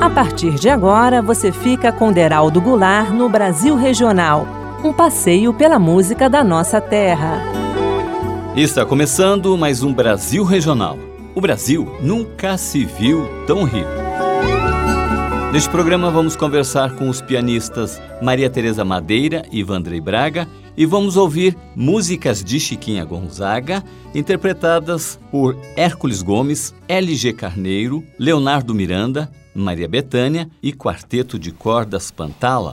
A partir de agora, você fica com Deraldo Goulart no Brasil Regional, um passeio pela música da nossa terra. Está começando mais um Brasil Regional. O Brasil nunca se viu tão rico. Neste programa vamos conversar com os pianistas Maria Tereza Madeira e Vandrei Braga e vamos ouvir músicas de Chiquinha Gonzaga interpretadas por Hércules Gomes, L.G. Carneiro, Leonardo Miranda, Maria Bethânia e Quarteto de Cordas Pantala.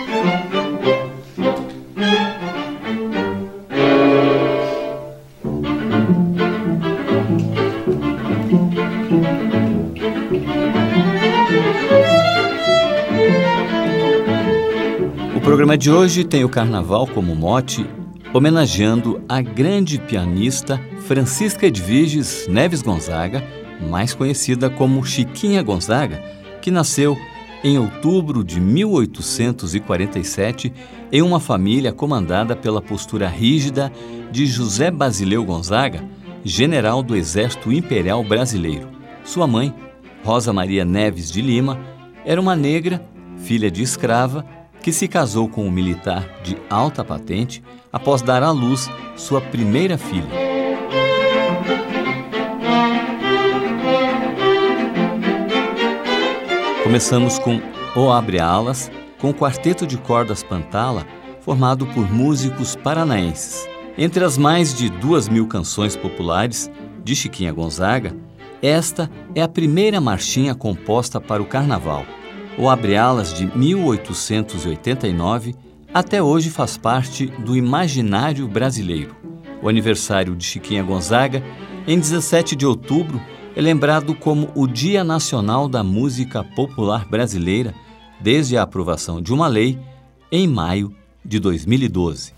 O programa de hoje tem o Carnaval como mote, homenageando a grande pianista Francisca Edviges Neves Gonzaga, mais conhecida como Chiquinha Gonzaga, que nasceu em outubro de 1847 em uma família comandada pela postura rígida de José Basileu Gonzaga, general do Exército Imperial Brasileiro. Sua mãe, Rosa Maria Neves de Lima, era uma negra, filha de escrava, que se casou com um militar de alta patente após dar à luz sua primeira filha. Começamos com O Abre Alas, com o Quarteto de Cordas Pantala, formado por músicos paranaenses. Entre as mais de 2.000 canções populares de Chiquinha Gonzaga, esta é a primeira marchinha composta para o Carnaval. O Abre Alas, de 1889, até hoje faz parte do imaginário brasileiro. O aniversário de Chiquinha Gonzaga, em 17 de outubro, é lembrado como o Dia Nacional da Música Popular Brasileira, desde a aprovação de uma lei em maio de 2012.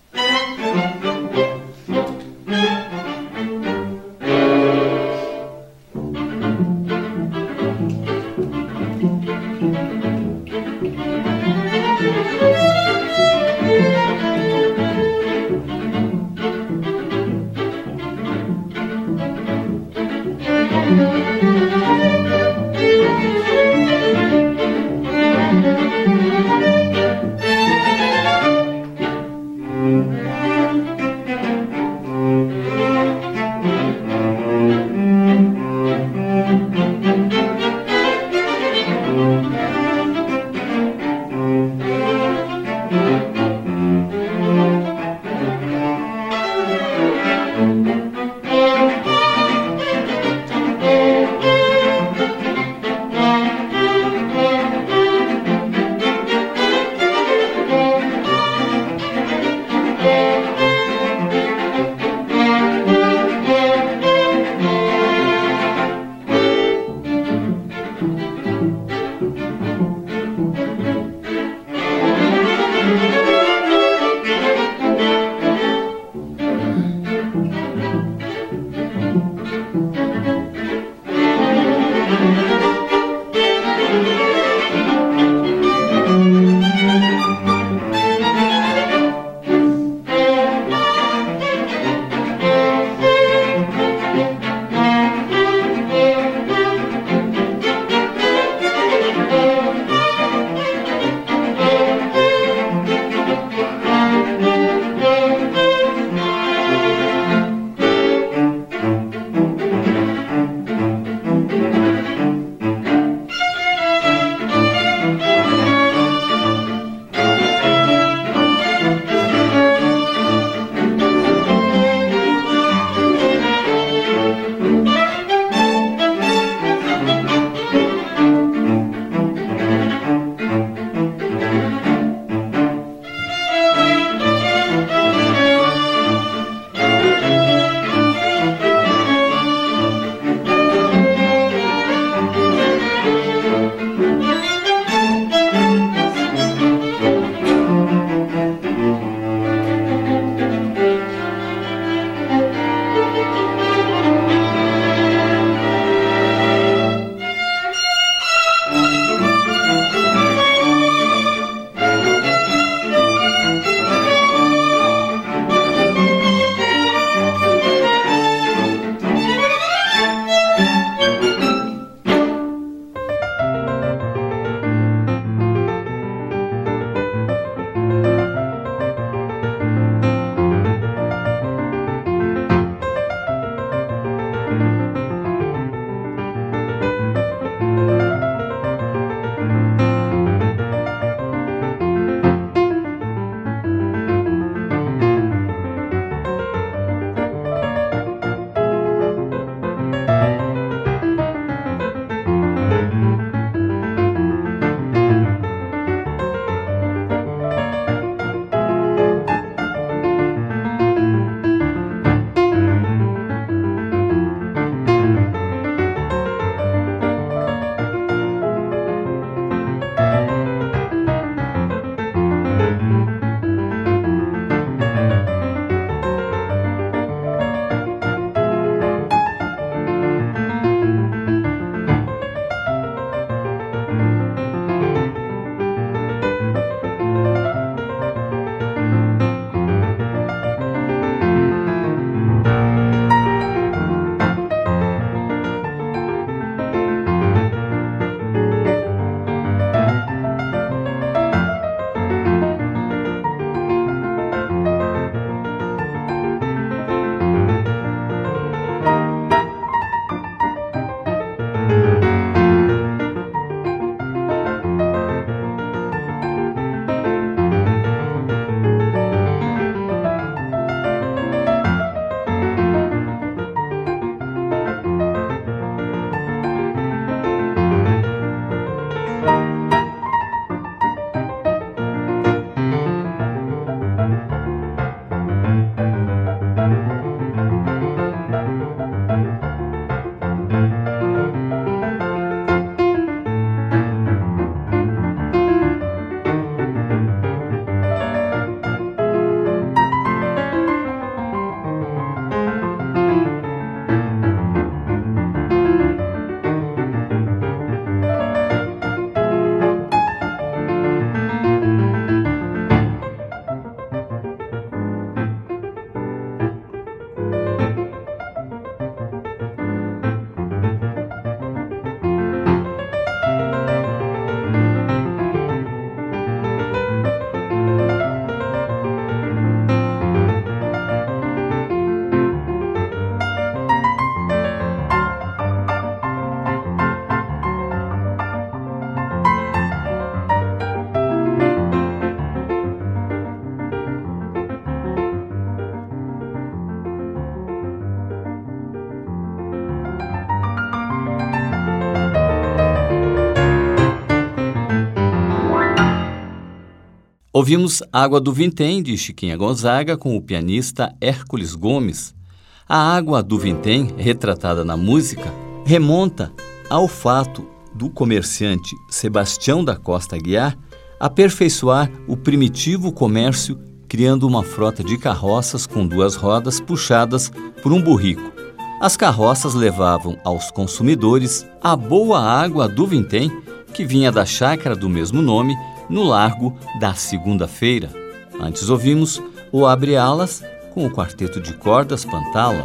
Ouvimos Água do Vintém, de Chiquinha Gonzaga, com o pianista Hércules Gomes. A água do vintém, retratada na música, remonta ao fato do comerciante Sebastião da Costa Aguiar aperfeiçoar o primitivo comércio criando uma frota de carroças com 2 rodas puxadas por um burrico. As carroças levavam aos consumidores a boa água do vintém, que vinha da chácara do mesmo nome, no Largo da Segunda-feira. Antes ouvimos o Abre Alas com o quarteto de cordas Pantala.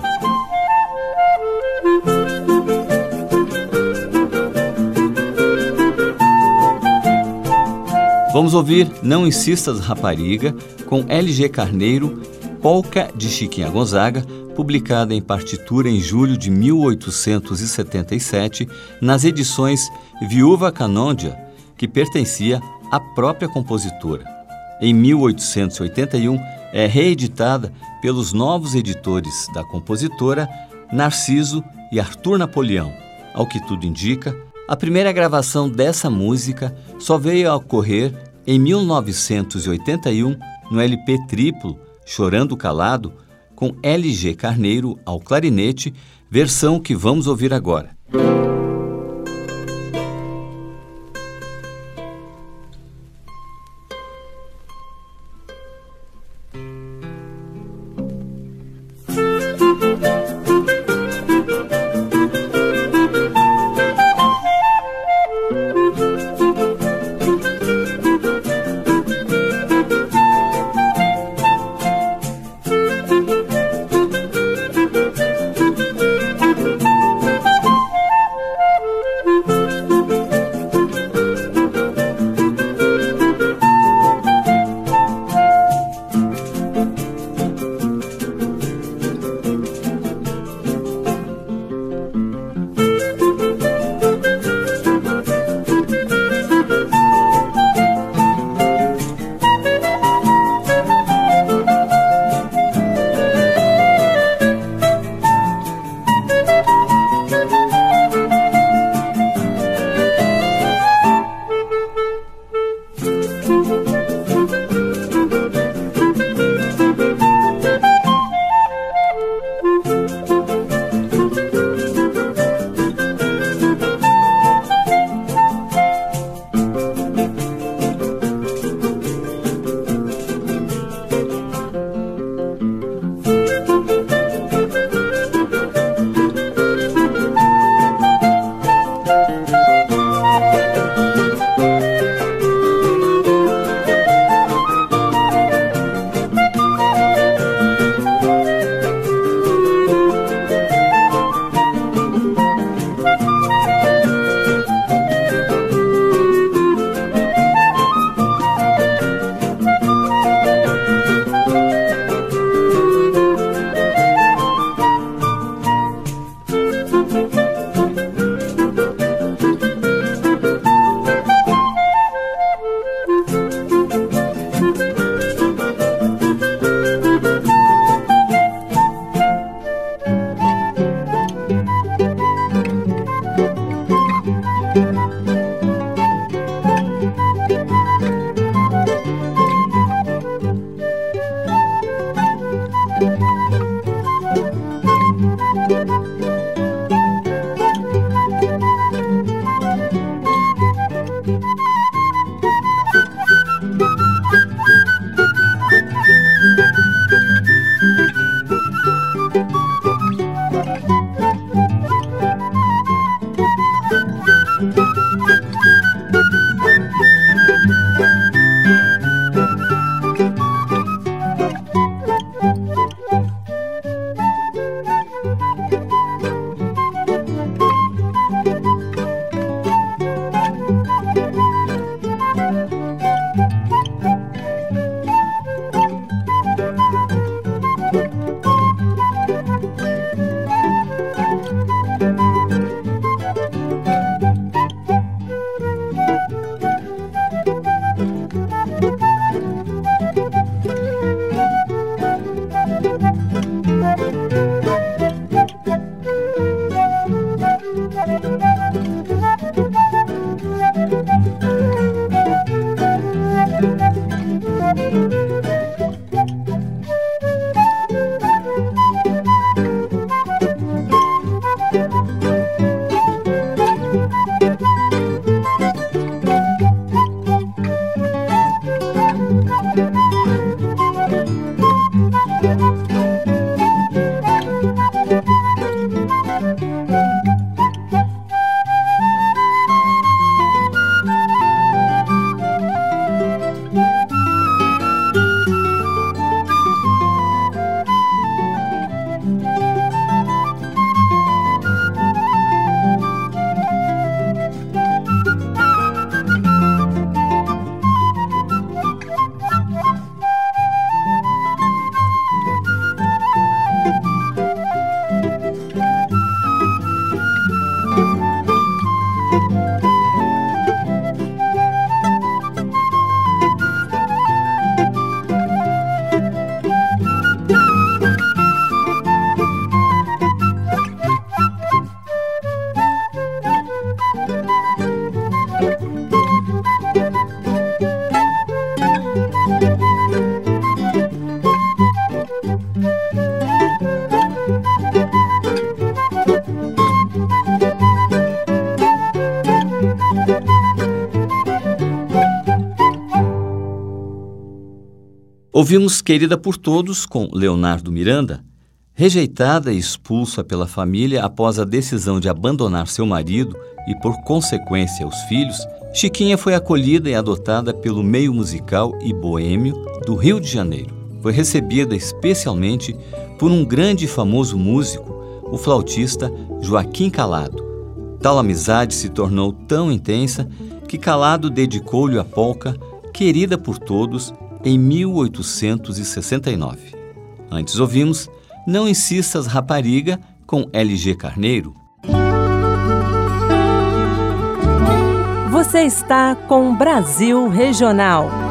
Vamos ouvir Não Insistas Rapariga com LG Carneiro, polca de Chiquinha Gonzaga, publicada em partitura em julho de 1877 nas edições Viúva Canôndia, que pertencia à própria compositora. Em 1881, é reeditada pelos novos editores da compositora Narciso e Arthur Napoleão. Ao que tudo indica, a primeira gravação dessa música só veio a ocorrer em 1981 no LP triplo Chorando Calado, com LG Carneiro ao clarinete, versão que vamos ouvir agora. Ouvimos Querida por Todos, com Leonardo Miranda. Rejeitada e expulsa pela família após a decisão de abandonar seu marido e, por consequência, os filhos, Chiquinha foi acolhida e adotada pelo meio musical e boêmio do Rio de Janeiro. Foi recebida especialmente por um grande e famoso músico, o flautista Joaquim Calado. Tal amizade se tornou tão intensa que Calado dedicou-lhe a polca Querida por Todos em 1869. Antes ouvimos Não Insistas Rapariga, com LG Carneiro. Você está com Brasil Regional.